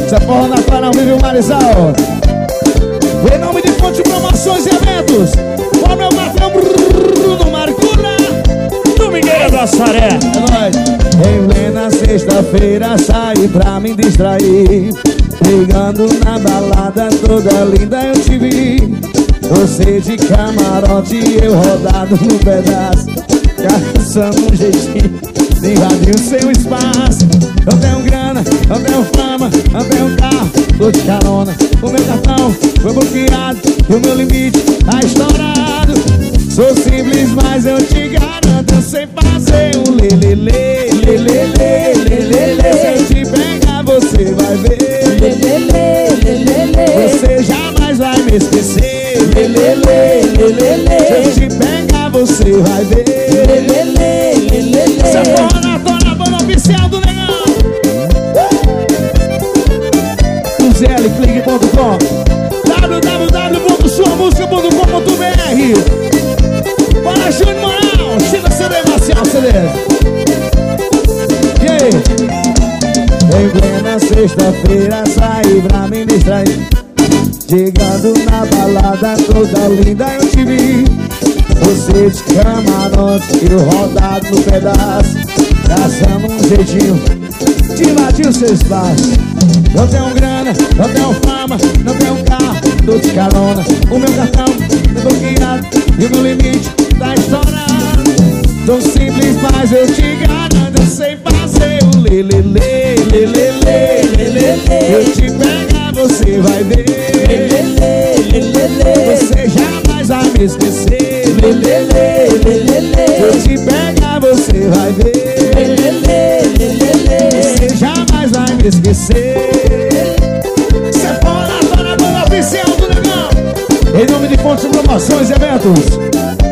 Essa porra na cara, vive Marizal. Em nome de Fonte Promoções e Eventos, o meu patrão Bruno Marcuna, Domingueira do Assaré. É nóis. Em plena sexta-feira saí pra me distrair, ligando na balada toda linda eu te vi. Você de camarote, eu rodado no pedaço, caçando um jeitinho de invadir o seu espaço. Eu tenho grana, eu tenho fama, eu tenho carro, tô de carona. O meu cartão foi bloqueado e o meu limite tá estourado. Sou simples, mas eu te garanto, eu sei fazer um lelele, lelele, lelele. Se eu te pegar, você vai ver, lelele, lelele. Você jamais vai me esquecer, lelele, lelele. Se eu te pegar, você vai ver, lelele, lelele. Essa porra na tona, banda oficial do Negão. ZLClick.com, www.suamusica.com.br. Bora, Júnior Moral, China CD, Marcial CD. E aí? Em plena sexta-feira saí pra me distrair, chegando na balada toda linda eu te vi. Você de camarote, eu rodado no pedaço, caçando um jeitinho de invadir o seu espaço. Eu tenho grana, eu tenho fama, não tenho carro, tô de carona. O meu cartão tá bloqueado e o meu limite tá estourado. Tão simples, mas eu te garanto, eu sei fazer o lelele, lelele, lelele. Eu te pegar, você vai ver, lelele, lelele. Você jamais vai me esquecer, lelele, lelele. Eu te pegar, você vai ver, lelele, lelele. Você jamais vai me esquecer. Cê fora, dona oficial do Negão. Em nome de Fonte Promoções e Eventos,